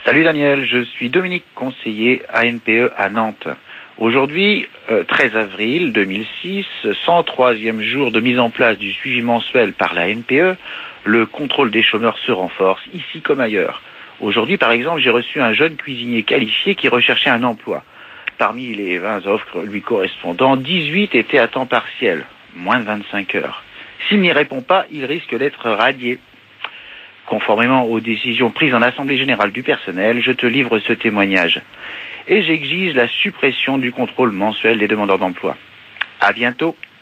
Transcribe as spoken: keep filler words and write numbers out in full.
Salut Daniel, je suis Dominique, conseiller A N P E à Nantes. Aujourd'hui, euh, treize avril deux mille six, cent troisième jour de mise en place du suivi mensuel par la A N P E, le contrôle des chômeurs se renforce, ici comme ailleurs. Aujourd'hui, par exemple, j'ai reçu un jeune cuisinier qualifié qui recherchait un emploi. Parmi les vingt offres lui correspondant, dix-huit étaient à temps partiel, moins de vingt-cinq heures. S'il n'y répond pas, il risque d'être radié. Conformément aux décisions prises en Assemblée générale du personnel, je te livre ce témoignage. Et j'exige la suppression du contrôle mensuel des demandeurs d'emploi. À bientôt.